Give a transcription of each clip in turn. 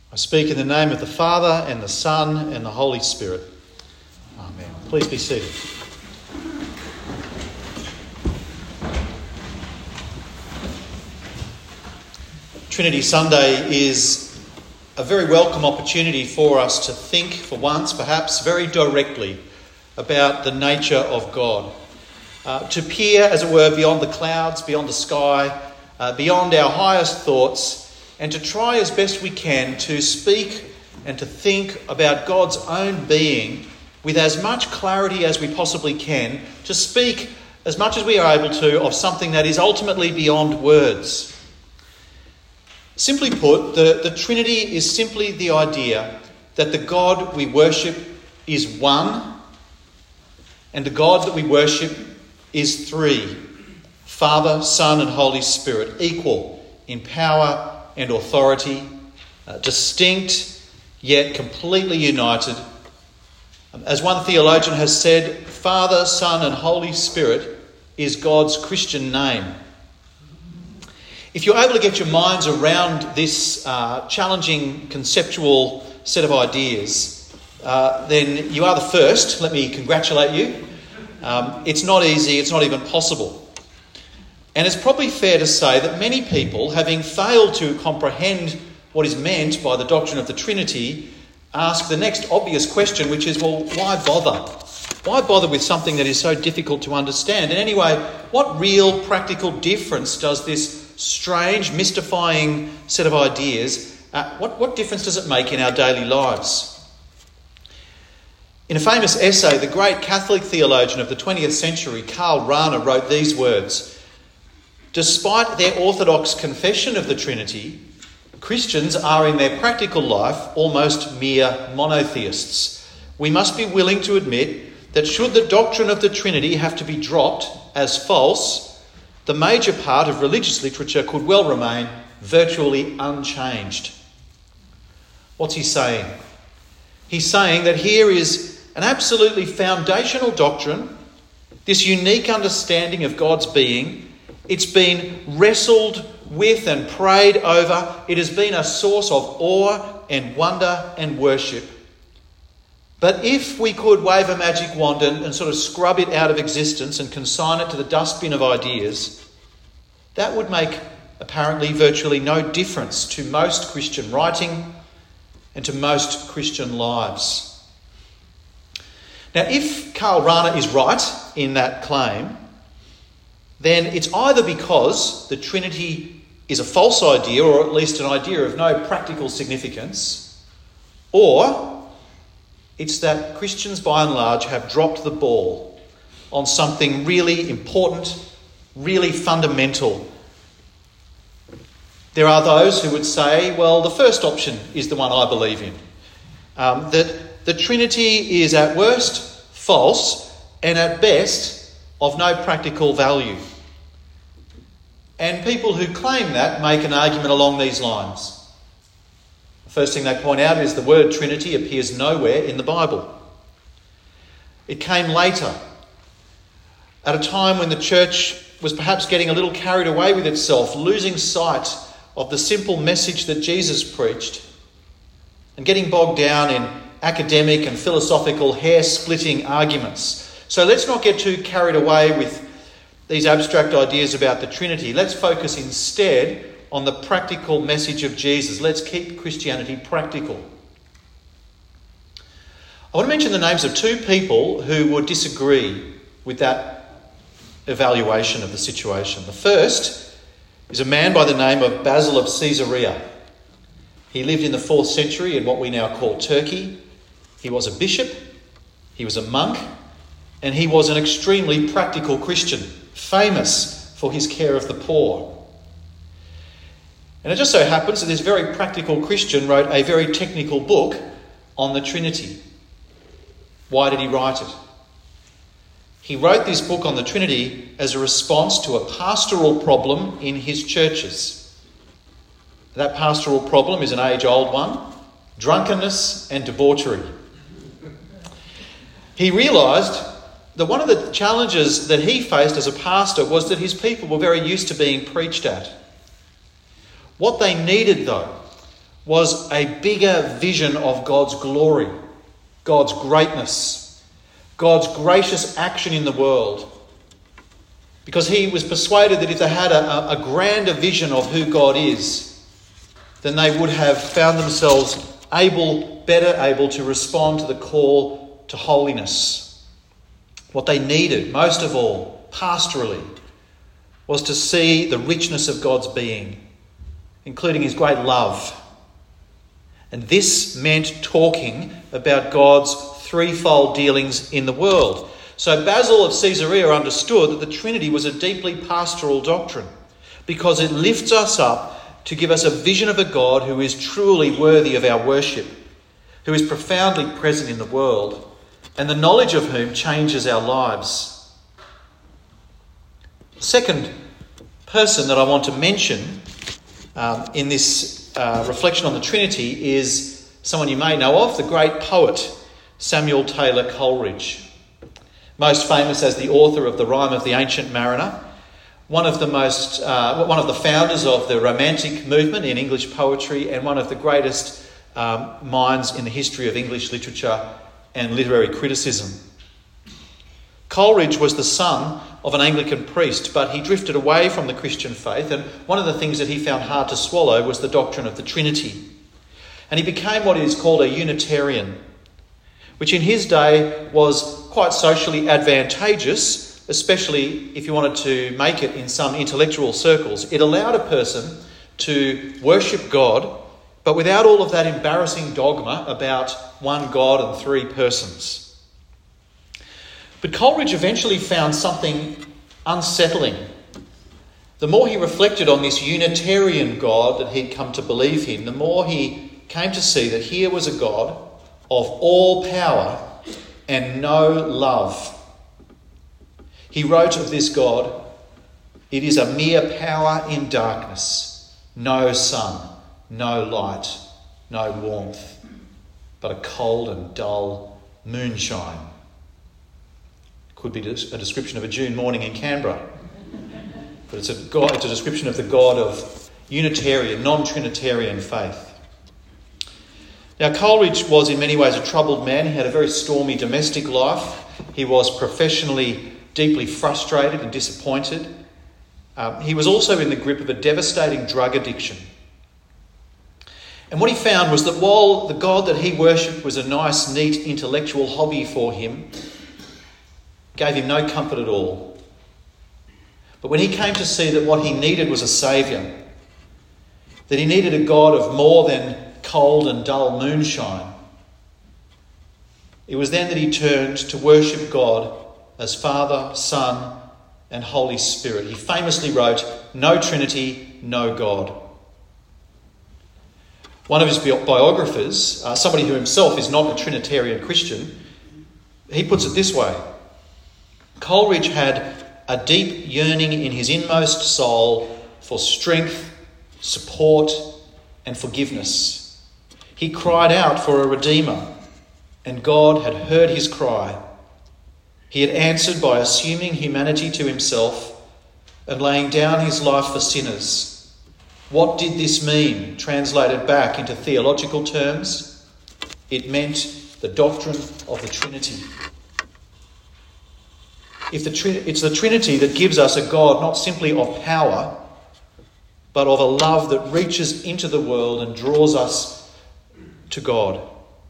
I speak in the name of the Father and the Son and the Holy Spirit. Amen. Please be seated. Trinity Sunday is a very welcome opportunity for us to think, for once perhaps, very directly about the nature of God. To peer, as it were, beyond the clouds, beyond the sky, beyond our highest thoughts, and to try as best we can to speak and to think about God's own being with as much clarity as we possibly can, to speak as much as we are able to of something that is ultimately beyond words. Simply put, the Trinity is simply the idea that the God we worship is one, and the God that we worship is three: Father, Son and Holy Spirit, equal in power and authority, distinct yet completely united. As one theologian has said, Father, Son and Holy Spirit is God's Christian name. If you're able to get your minds around this challenging conceptual set of ideas, then you are the first. Let me congratulate you. It's not easy, it's not even possible. And it's probably fair to say that many people, having failed to comprehend what is meant by the doctrine of the Trinity, ask the next obvious question, which is, well, why bother? Why bother with something that is so difficult to understand? And anyway, what real practical difference does this strange, mystifying set of ideas, what difference does it make in our daily lives? In a famous essay, the great Catholic theologian of the 20th century, Karl Rahner, wrote these words: "Despite their orthodox confession of the Trinity, Christians are in their practical life almost mere monotheists. We must be willing to admit that should the doctrine of the Trinity have to be dropped as false, the major part of religious literature could well remain virtually unchanged." What's he saying? He's saying that here is an absolutely foundational doctrine, this unique understanding of God's being. It's been wrestled with and prayed over. It has been a source of awe and wonder and worship. But if we could wave a magic wand and sort of scrub it out of existence and consign it to the dustbin of ideas, that would make apparently virtually no difference to most Christian writing and to most Christian lives. Now, if Karl Rahner is right in that claim, then it's either because the Trinity is a false idea, or at least an idea of no practical significance, or it's that Christians by and large have dropped the ball on something really important, really fundamental. There are those who would say, well, the first option is the one I believe in. That the Trinity is at worst false and at best of no practical value. And people who claim that make an argument along these lines. The first thing they point out is the word Trinity appears nowhere in the Bible. It came later, at a time when the church was perhaps getting a little carried away with itself, losing sight of the simple message that Jesus preached, and getting bogged down in academic and philosophical hair-splitting arguments. So let's not get too carried away with these abstract ideas about the Trinity. Let's focus instead on the practical message of Jesus. Let's keep Christianity practical. I want to mention the names of two people who would disagree with that evaluation of the situation. The first is a man by the name of Basil of Caesarea. He lived in the 4th century in what we now call Turkey. He was a bishop, he was a monk, and he was an extremely practical Christian, famous for his care of the poor. And it just so happens that this very practical Christian wrote a very technical book on the Trinity. Why did he write it? He wrote this book on the Trinity as a response to a pastoral problem in his churches. That pastoral problem is an age-old one: drunkenness and debauchery. He realised that one of the challenges that he faced as a pastor was that his people were very used to being preached at. What they needed, though, was a bigger vision of God's glory, God's greatness, God's gracious action in the world. Because he was persuaded that if they had a grander vision of who God is, then they would have found themselves better able to respond to the call to holiness. What they needed, most of all, pastorally, was to see the richness of God's being, including his great love. And this meant talking about God's threefold dealings in the world. So Basil of Caesarea understood that the Trinity was a deeply pastoral doctrine because it lifts us up to give us a vision of a God who is truly worthy of our worship, who is profoundly present in the world, and the knowledge of whom changes our lives. The second person that I want to mention in this reflection on the Trinity is someone you may know of, the great poet Samuel Taylor Coleridge. Most famous as the author of The Rime of the Ancient Mariner, one of the founders of the Romantic movement in English poetry, and one of the greatest minds in the history of English literature and literary criticism. Coleridge was the son of an Anglican priest, but he drifted away from the Christian faith, and one of the things that he found hard to swallow was the doctrine of the Trinity. And he became what is called a Unitarian, which in his day was quite socially advantageous, especially if you wanted to make it in some intellectual circles. It allowed a person to worship God, but without all of that embarrassing dogma about one God and three persons. But Coleridge eventually found something unsettling. The more he reflected on this Unitarian God that he'd come to believe in, the more he came to see that here was a God of all power and no love. He wrote of this God, "It is a mere power in darkness, no sun, no light, no warmth, but a cold and dull moonshine." Could be a description of a June morning in Canberra. But it's a description of the God of Unitarian, non-Trinitarian faith. Now, Coleridge was in many ways a troubled man. He had a very stormy domestic life. He was professionally deeply frustrated and disappointed. He was also in the grip of a devastating drug addiction. And what he found was that while the God that he worshipped was a nice, neat, intellectual hobby for him, gave him no comfort at all. But when he came to see that what he needed was a saviour, that he needed a God of more than cold and dull moonshine, it was then that he turned to worship God as Father, Son, and Holy Spirit. He famously wrote, "No Trinity, no God." One of his biographers, somebody who himself is not a Trinitarian Christian, he puts it this way: Coleridge had a deep yearning in his inmost soul for strength, support, and forgiveness. He cried out for a Redeemer, and God had heard his cry. He had answered by assuming humanity to himself and laying down his life for sinners. What did this mean, translated back into theological terms? It meant the doctrine of the Trinity. It's the Trinity that gives us a God not simply of power, but of a love that reaches into the world and draws us to God.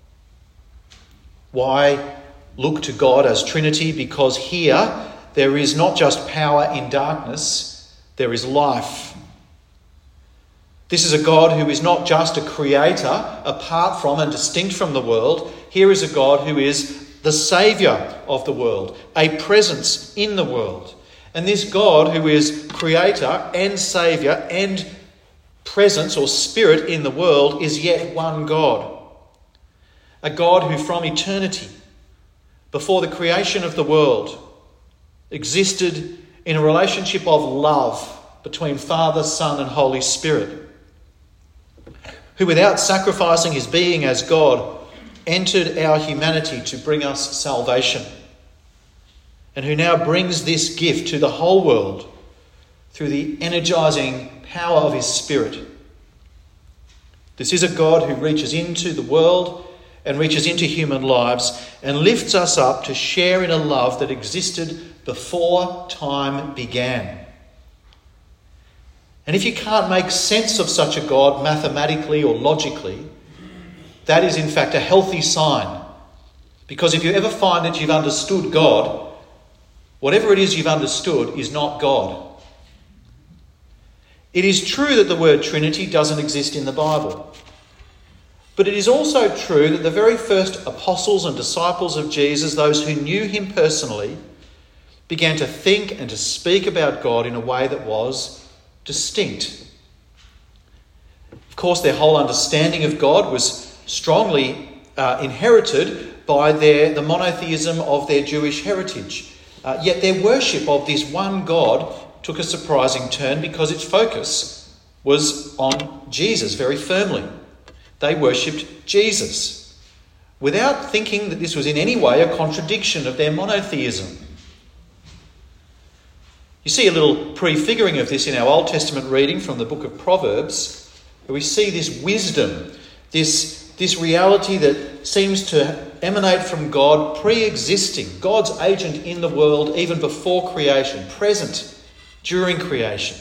Why look to God as Trinity? Because here there is not just power in darkness, there is life. This is a God who is not just a creator apart from and distinct from the world. Here is a God who is the saviour of the world, a presence in the world. And this God who is creator and saviour and presence or spirit in the world is yet one God. A God who from eternity, before the creation of the world, existed in a relationship of love between Father, Son and Holy Spirit, who without sacrificing his being as God entered our humanity to bring us salvation, and who now brings this gift to the whole world through the energising power of his Spirit. This is a God who reaches into the world and reaches into human lives and lifts us up to share in a love that existed before time began. And if you can't make sense of such a God mathematically or logically, that is in fact a healthy sign. Because if you ever find that you've understood God, whatever it is you've understood is not God. It is true that the word Trinity doesn't exist in the Bible. But it is also true that the very first apostles and disciples of Jesus, those who knew him personally, began to think and to speak about God in a way that was distinct. Of course, their whole understanding of God was strongly inherited by the monotheism of their Jewish heritage. Yet their worship of this one God took a surprising turn because its focus was on Jesus very firmly. They worshipped Jesus without thinking that this was in any way a contradiction of their monotheism. You see a little prefiguring of this in our Old Testament reading from the book of Proverbs, where we see this wisdom, this reality that seems to emanate from God, pre-existing, God's agent in the world even before creation, present during creation.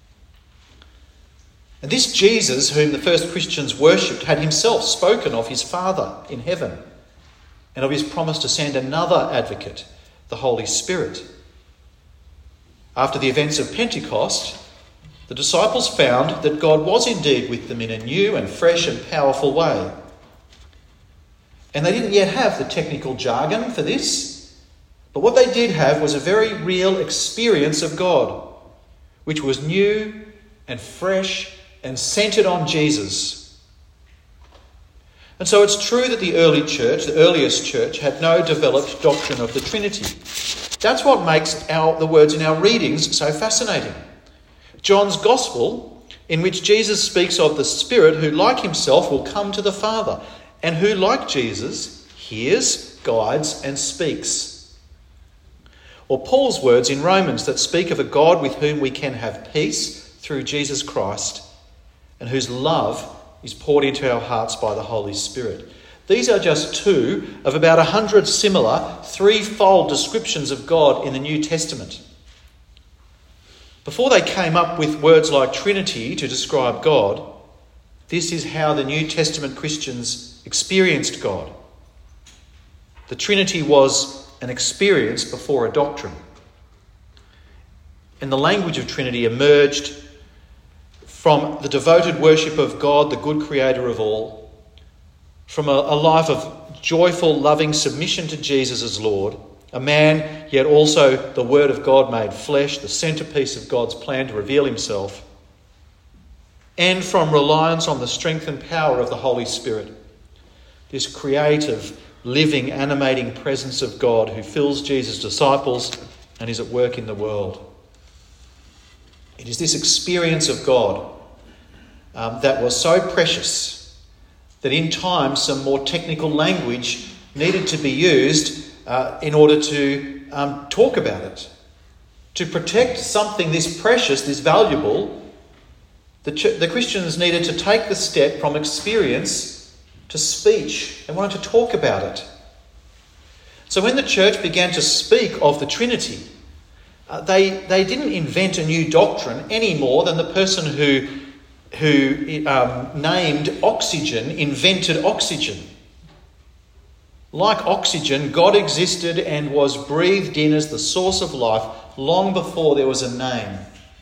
And this Jesus, whom the first Christians worshipped, had himself spoken of his Father in heaven and of his promise to send another advocate, the Holy Spirit. After the events of Pentecost, the disciples found that God was indeed with them in a new and fresh and powerful way. And they didn't yet have the technical jargon for this, but what they did have was a very real experience of God, which was new and fresh and centred on Jesus. And so it's true that the early church, the earliest church, had no developed doctrine of the Trinity. That's what makes the words in our readings so fascinating. John's Gospel, in which Jesus speaks of the Spirit who, like himself, will come to the Father, and who, like Jesus, hears, guides, and speaks. Or Paul's words in Romans that speak of a God with whom we can have peace through Jesus Christ, and whose love is poured into our hearts by the Holy Spirit. These are just two of about 100 similar, threefold descriptions of God in the New Testament. Before they came up with words like Trinity to describe God, this is how the New Testament Christians experienced God. The Trinity was an experience before a doctrine. And the language of Trinity emerged from the devoted worship of God, the good creator of all, from a life of joyful, loving submission to Jesus as Lord, a man, yet also the Word of God made flesh, the centrepiece of God's plan to reveal himself, and from reliance on the strength and power of the Holy Spirit, this creative, living, animating presence of God who fills Jesus' disciples and is at work in the world. It is this experience of God that was so precious that in time some more technical language needed to be used in order to talk about it. To protect something this precious, this valuable, the Christians needed to take the step from experience to speech. They wanted to talk about it. So when the church began to speak of the Trinity, they didn't invent a new doctrine any more than the person who named oxygen invented oxygen. Like oxygen, God existed and was breathed in as the source of life long before there was a name.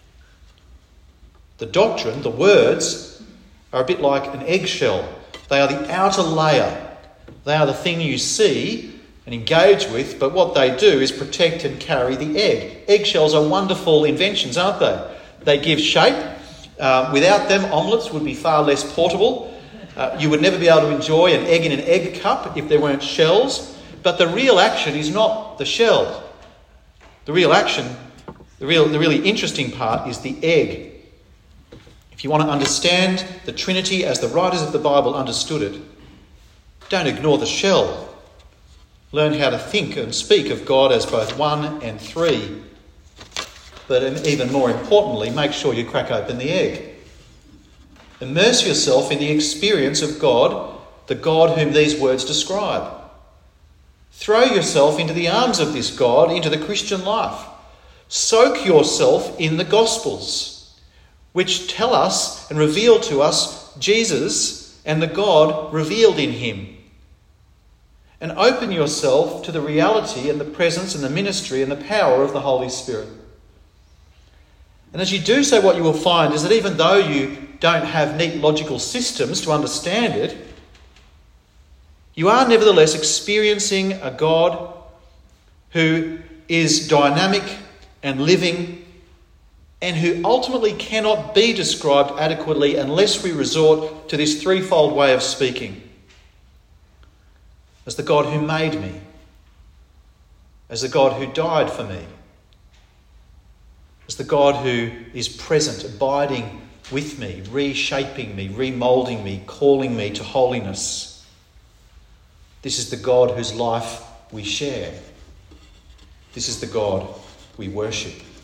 The doctrine, the words, are a bit like an eggshell. They are the outer layer. They are the thing you see and engage with, but what they do is protect and carry the egg. Eggshells are wonderful inventions, aren't they? They give shape. Without them, omelettes would be far less portable. You would never be able to enjoy an egg in an egg cup if there weren't shells. But the real action is not the shell. The real action, the really interesting part is the egg. If you want to understand the Trinity as the writers of the Bible understood it, don't ignore the shell. Learn how to think and speak of God as both one and three. But even more importantly, make sure you crack open the egg. Immerse yourself in the experience of God, the God whom these words describe. Throw yourself into the arms of this God, into the Christian life. Soak yourself in the Gospels, which tell us and reveal to us Jesus and the God revealed in him. And open yourself to the reality and the presence and the ministry and the power of the Holy Spirit. And as you do so, what you will find is that even though you don't have neat logical systems to understand it, you are nevertheless experiencing a God who is dynamic and living and who ultimately cannot be described adequately unless we resort to this threefold way of speaking. As the God who made me, as the God who died for me, as the God who is present, abiding with me, reshaping me, remoulding me, calling me to holiness. This is the God whose life we share. This is the God we worship.